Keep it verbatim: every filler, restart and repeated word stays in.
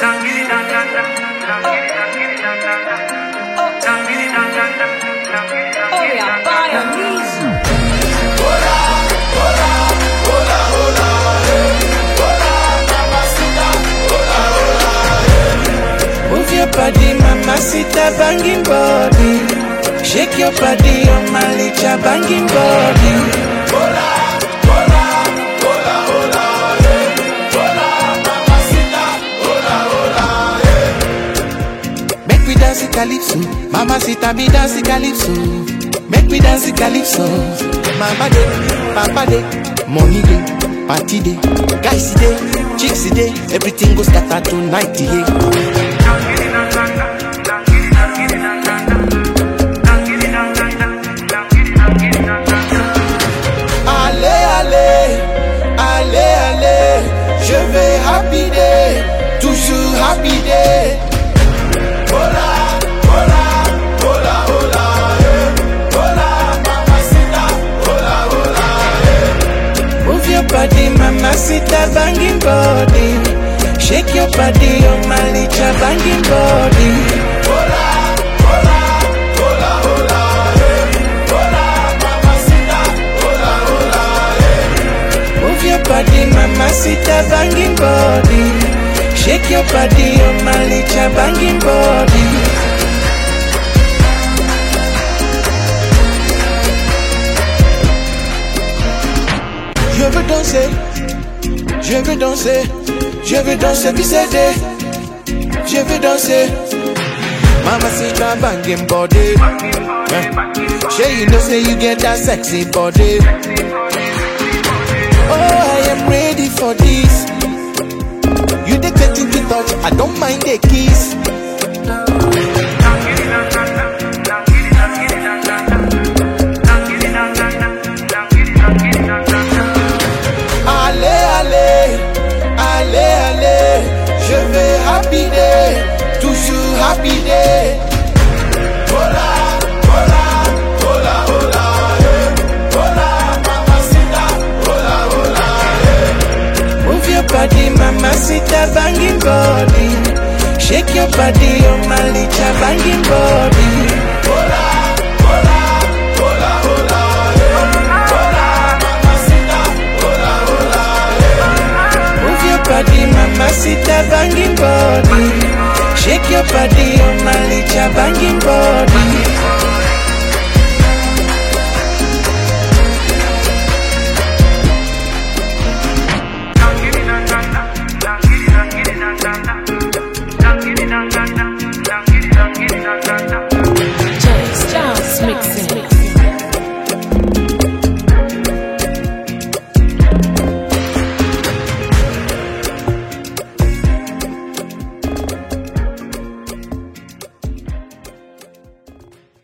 Move your body, mamacita, banging body. Shake your body, oh my licha, banging body. Hola, hola, hola, hola, hey. Hola, mamacita, hola, hola, hey. Make we dance calypso, mamacita, me dance calypso. Make we dance calypso. Mama day, papa day, money day, party day, guys day, chicks day, everything goes scatter tonight, yeah. Je vais happy day, toujours happy day. Hola, hola, hola, hola, hey. Hola, mamacita, hola, hola, hey. Move your body, mamacita, banging body. Shake your body, oh my licha, banging body. Hola, hola, hola, hola, hey. Hola, mamacita, hola, hola, hey. Move your body, mamacita, banging body. Shake your body, oh my licha, banging body. Je veux danser, je veux danser, je veux danser, pisser, je veux danser. Mamacita, banging body. Yeah. Sure you know say you get that sexy body. Oh, I am ready for this. You dey getting to touch, I don't mind the kiss. Allez, allez, allez, allez, je vais happy day, toujours happy day. Hola, hola, hola, hola, hey. Hola, mamacita, hola, hola, hey. Move your body, mamacita, banging body. Shake your body, oh my licha, banging body. Hola, hola, hola, hola, hey. Hola, mamacita, hola, hola, hey. Move your body, mamacita, banging body. Shake your body, oh my licha, banging body.